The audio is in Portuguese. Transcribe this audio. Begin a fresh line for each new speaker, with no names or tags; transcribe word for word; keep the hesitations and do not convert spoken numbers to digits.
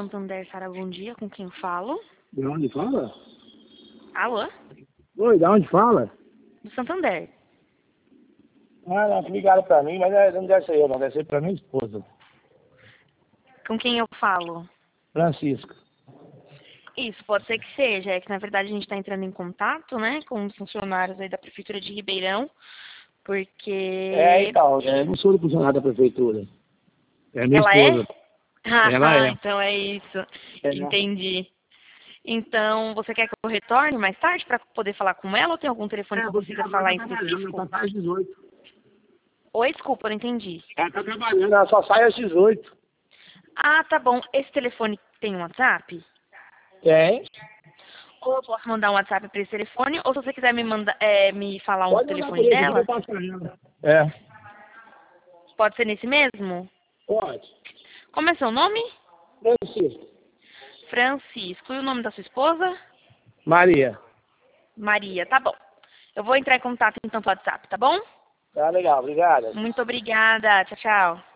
Santander, Sara, bom dia. Com quem falo?
De onde fala?
Alô?
Oi, de onde fala?
Do Santander.
Ah, não, que ligaram pra mim, mas não deve ser eu, não. Deve ser pra minha esposa.
Com quem eu falo?
Francisco.
Isso, pode ser que seja. É que, na verdade, a gente está entrando em contato, né, com os funcionários aí da Prefeitura de Ribeirão, porque...
É, então, eu não sou do funcionário da prefeitura. É minha
Ela
esposa.
é? Ah,
Ela é.
então é isso.
É.
Entendi. Então, você quer que eu retorne mais tarde para poder falar com ela ou tem algum telefone que eu consiga falar em específico?
Ela tá às dezoito.
Oi, desculpa, eu não entendi.
Ela tá trabalhando, ela só sai às dezoito.
Ah, tá bom. Esse telefone tem um WhatsApp?
Tem?
Ou eu posso mandar um WhatsApp para esse telefone, ou se você quiser me mandar, é, me falar um
Pode mandar
telefone
por ele,
dela,
eu passo pra ela. É.
pode ser nesse mesmo?
Pode.
Como é seu nome?
Francisco.
Francisco. E o nome da sua esposa?
Maria.
Maria, tá bom. Eu vou entrar em contato então com o WhatsApp, tá bom?
Tá legal, obrigado.
Muito obrigada. Tchau, tchau.